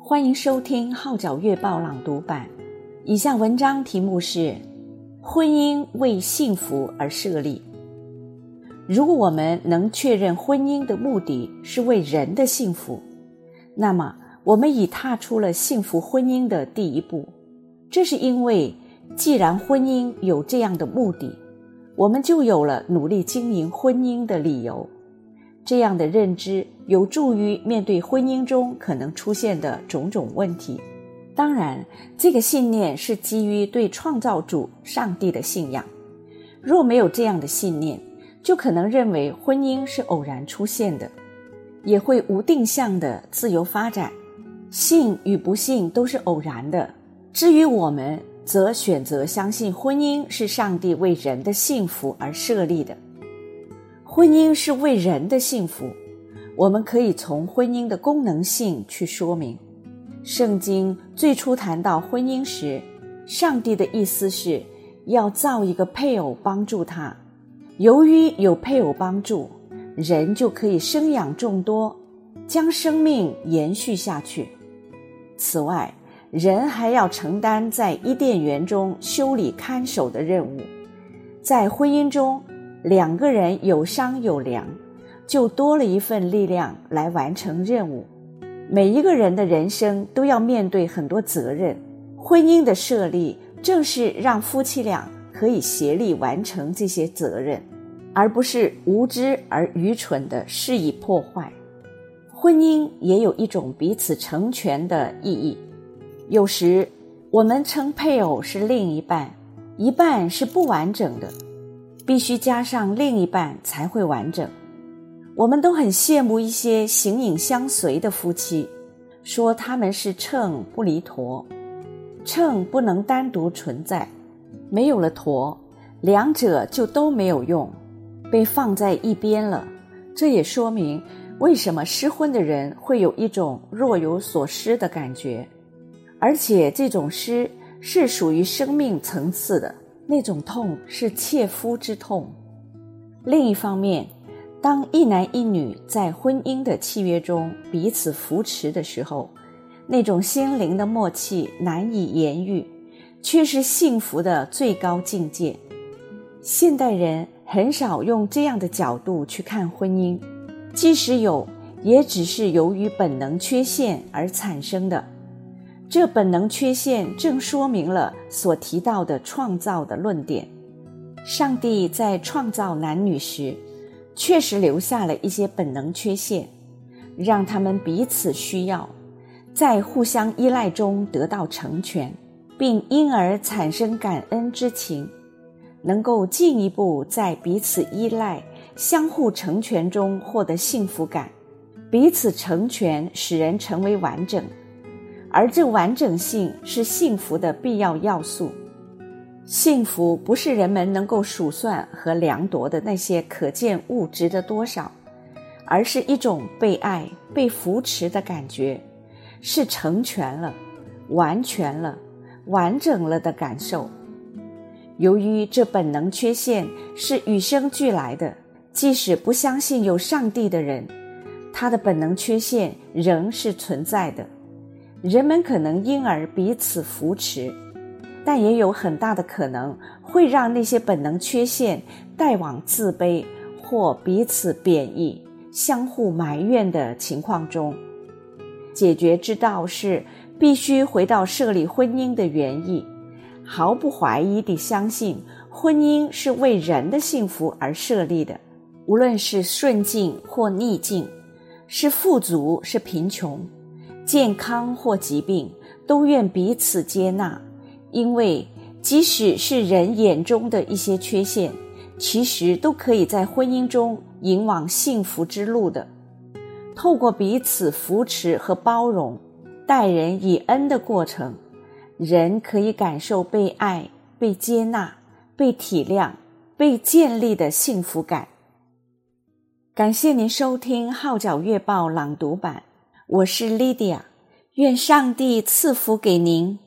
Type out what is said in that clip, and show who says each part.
Speaker 1: 欢迎收听号角月报朗读版。以下文章题目是婚姻为幸福而设立。如果我们能确认婚姻的目的是为人的幸福，那么我们已踏出了幸福婚姻的第一步。这是因为既然婚姻有这样的目的，我们就有了努力经营婚姻的理由。这样的认知有助于面对婚姻中可能出现的种种问题。当然，这个信念是基于对创造主上帝的信仰。若没有这样的信念，就可能认为婚姻是偶然出现的，也会无定向的自由发展，信与不信都是偶然的。至于我们，则选择相信婚姻是上帝为人的幸福而设立的。婚姻是为人的幸福，我们可以从婚姻的功能性去说明。圣经最初谈到婚姻时，上帝的意思是要造一个配偶帮助他。由于有配偶帮助，人就可以生养众多，将生命延续下去。此外，人还要承担在伊甸园中修理看守的任务。在婚姻中，两个人有商有量，就多了一份力量来完成任务。每一个人的人生都要面对很多责任，婚姻的设立正是让夫妻俩可以协力完成这些责任，而不是无知而愚蠢地施以破坏。婚姻也有一种彼此成全的意义。有时我们称配偶是另一半，一半是不完整的，必须加上另一半才会完整。我们都很羡慕一些形影相随的夫妻，说他们是秤不离砣。秤不能单独存在，没有了砣，两者就都没有用，被放在一边了。这也说明为什么失婚的人会有一种若有所失的感觉，而且这种失是属于生命层次的，那种痛是切肤之痛。另一方面，当一男一女在婚姻的契约中彼此扶持的时候，那种心灵的默契难以言喻，却是幸福的最高境界。现代人很少用这样的角度去看婚姻，即使有，也只是由于本能缺陷而产生的。这本能缺陷正说明了所提到的创造的论点。上帝在创造男女时，确实留下了一些本能缺陷，让他们彼此需要，在互相依赖中得到成全，并因而产生感恩之情，能够进一步在彼此依赖、相互成全中获得幸福感。彼此成全使人成为完整，而这完整性是幸福的必要要素。幸福不是人们能够数算和量度的那些可见物质的多少，而是一种被爱、被扶持的感觉，是成全了、完全了、完整了的感受。由于这本能缺陷是与生俱来的，即使不相信有上帝的人，他的本能缺陷仍是存在的。人们可能因而彼此扶持，但也有很大的可能会让那些本能缺陷带往自卑或彼此贬义、相互埋怨的情况中。解决之道是必须回到设立婚姻的原意，毫不怀疑地相信婚姻是为人的幸福而设立的，无论是顺境或逆境，是富足是贫穷，健康或疾病，都愿彼此接纳。因为即使是人眼中的一些缺陷，其实都可以在婚姻中引往幸福之路的。透过彼此扶持和包容、待人以恩的过程，人可以感受被爱、被接纳、被体谅、被建立的幸福感。感谢您收听号角月报朗读版，我是 Lydia， 愿上帝赐福给您。